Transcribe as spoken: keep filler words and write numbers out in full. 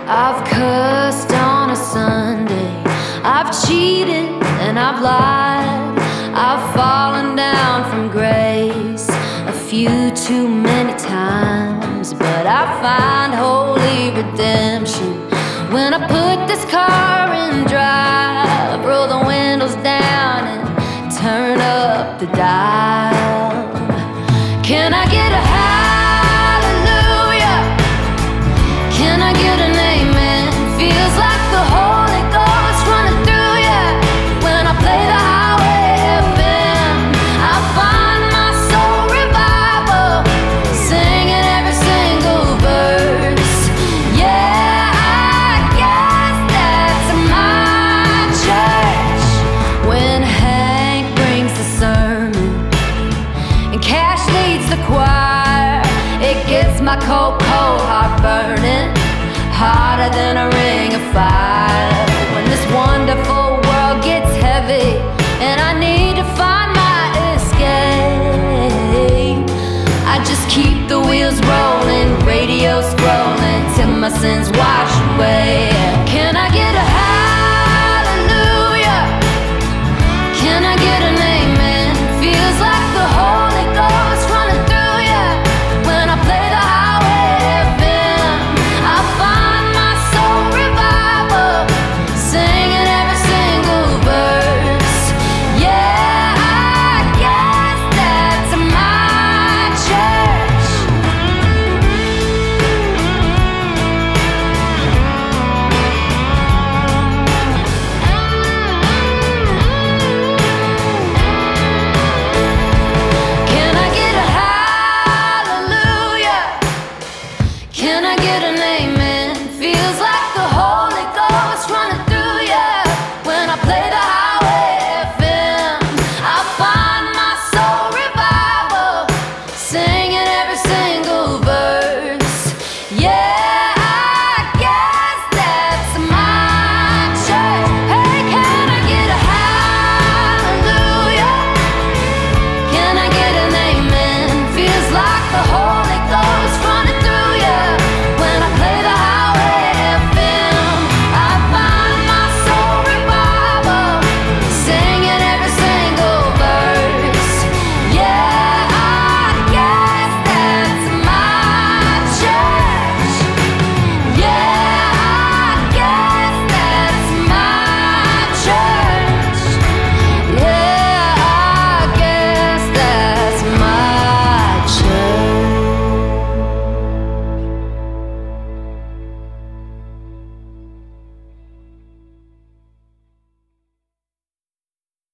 I've cursed on a Sunday, I've cheated and I've lied, I've fallen down from grace a few too many times. But I find holy redemption when I put this car in drive, roll the windows down and turn up the dial. Can I get a hallelujah? Can I get an amen? Feels like the Holy Ghost running through ya when I play the highway F M. I find my soul revival, singing every single verse. Yeah, I guess that's my church. When Hank brings the sermon and Cash leads the choir, it gets my cold, cold heart burning hotter than a ring of fire. When this wonderful world gets heavy and I need to find my escape, I just keep the wheels rolling, radio scrolling till my sins wash away.